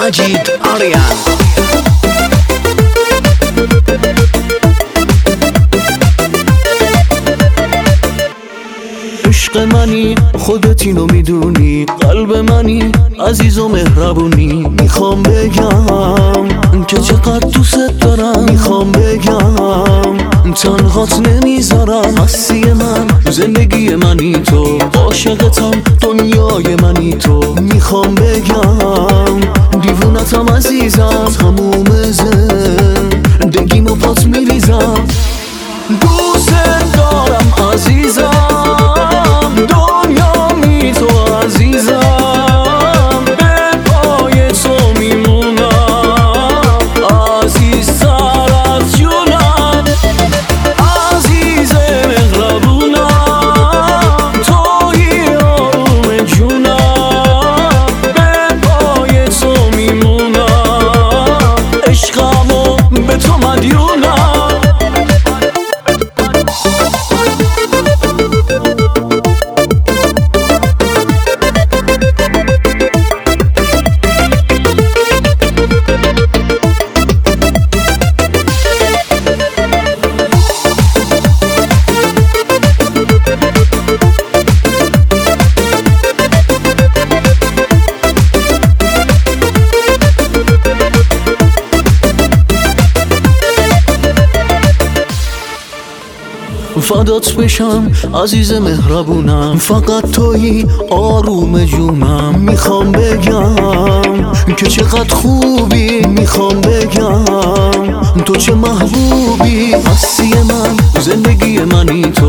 مجید آریان. عشق منی خودت اینو میدونی، قلب منی عزیز و مهربونی. میخوام بگم که چقدر دوست دارم، میخوام بگم تنهات نمیذارم. هستی من، زندگی منی تو، عاشقتم، دنیای منی تو. میخوام بگم دیوونتم عزیزم، تموم زندگیمو پات میریزم. دوست دارم عزیزم، دنیا می تو عزیزم، به پای تو میمونم، عزیزتر از جونم، عزیز مهربونم، توی آروم جونم، به پای تو میمونم، عشقمو به تو مدیونم. فدات بشم عزیز مهربونم، فقط تویی آروم جونم. میخوام بگم که چقدر خوبی، میخوام بگم تو چه محبوبی. هستی من، زندگی منی تو،